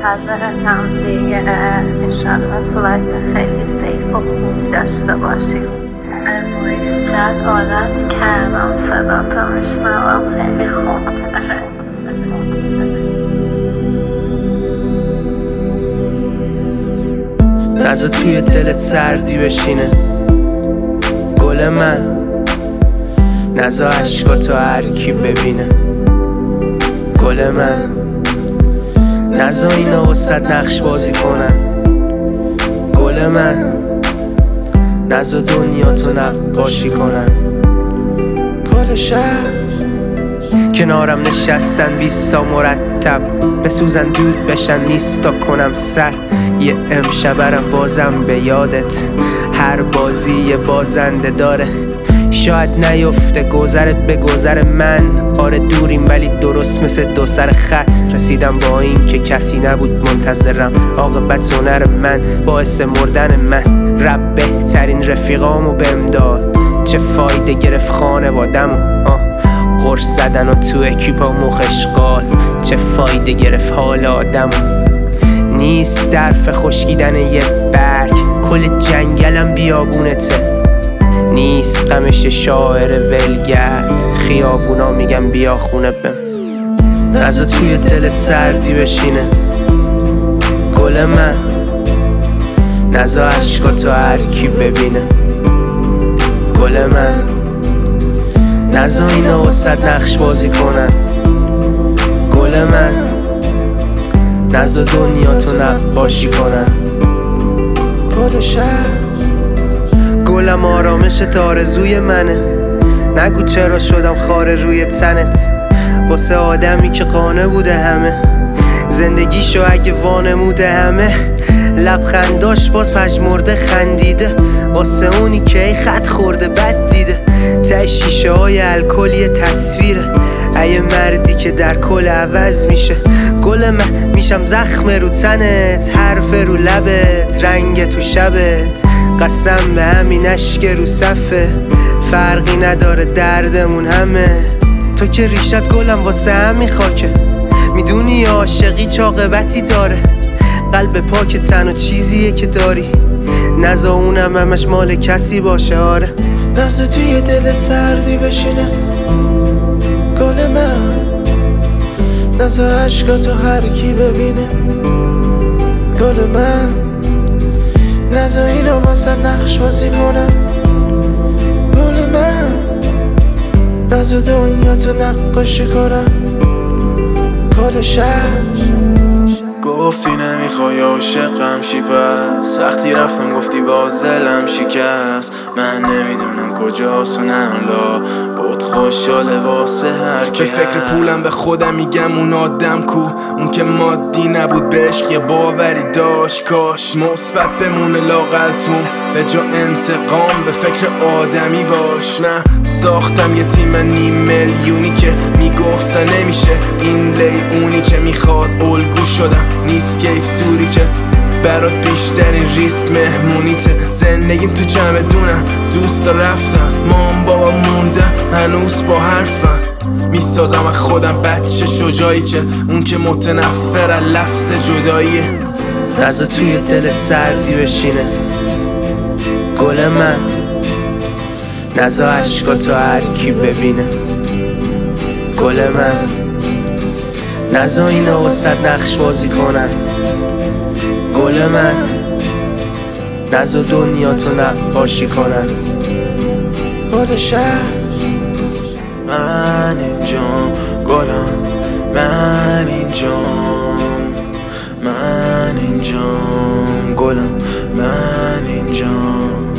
منتظرتم دیگه. انشالله فلایت خیلی سیف و خوب داشته باشیم. امروز چند عادت کردم صداتو میشنوم، خیلی خوب. نذار توی دلت سردی بشینه گل من، نذار عشقاتو هر کی ببینه گل من، نذار اینا وسط نقش بازی کنن گل من، نذار دنیاتو نقاشی کنن گل شهر. کنارم نشستن 20 تا مرتب، بسوزن دود بشن نیستا کنم سر. یه امشبرم بازم به یادت، هر بازی یه بازنده داره. شاید نیفته گذرت به گذر من، آره دوریم ولی درست مثل دو سر خط. رسیدم با این که کسی نبود منتظرم، عاقبت هنر من باعث مردن من. رب بهترین رفیقامو بهم داد، چه فایده گرفت خانوادمو قرص زدن و تو اکیپا مخشقال، چه فایده گرفت حال آدمو. نیست درف خشکیدن یه برگ، کل جنگلم بیابونته. نیست غمش شاعر ولگرد، خیابونا میگن بیا خونه بم. نذار توی دلت سردی بشینه گل من، نذار عشقاتو هر کی ببینه گل من، نذار اینا وسط نقش بازی کنن گل من، نذار دنیاتو نقاشی کنن گل شهر. گلم آرامشت آرزوی منه، نگو چرا شدم خاره روی تنت. واسه آدمی که قانع بوده همه، زندگیشو اگه وانموده همه. لبخنداش باز پژمرده خندیده، واسه اونی که ای خط خورده بد دیده. ته شیشه های الکلی تصویره، ای مردی که در کل عوض میشه گل من. میشم زخم رو تنت، حرف رو لبت، رنگ تو شبت. قسم به همین اشک رو صفه، فرقی نداره دردمون همه. تو که ریشت گلم واسه همین خاکه، میدونی عاشقی چه عاقبتی داره. قلب پاک تنها چیزیه که داری، نذار اونم همش مال کسی باشه. آره نذار توی دلت سردی بشینه گل من، نذار عشقاتو هر کی ببینه گل من، نذار اینا واسه نقش بازی کنن گل من، نذار دنیاتو نقاشی کنن گل شهر. گفتی نمیخوای عاشقم شی، پس وقتی رفتم گفتی باز دلم شکست. من نمیدونم کجاست و نه لا بود خوشحاله واسه هر کی. به فکر پولم به خودم میگم اون آدم کو، اون که مادی نبود به عشق یه باوری داشت. کاش مثبت بمونه لاقلتون به جا انتقام، به فکر آدمی باش. نه ساختم یه تیم 5 میلیونی که میگفتن نمیشه این لی، اونی که میخواد الگو شدم. نیست کیف سوری که برات بیشترین ریسک مهمونیته. زندگیم تو چمدونم، دوستا رفتن، مام بابا موندن هنوز با حرفم. میسازم از خودم بچه شجاعی که اون که متنفر از لفظ جداییه. نذار توی دلت سردی بشینه گل من، نذار عشقاتو هر کی ببینه گل من، نذار اینا وسط نقش بازی کنن گل من، نذار دنیاتو نقاشی کنن گل شهر. من اینجام گلم، من اینجام، من اینجام گلم، من اینجام.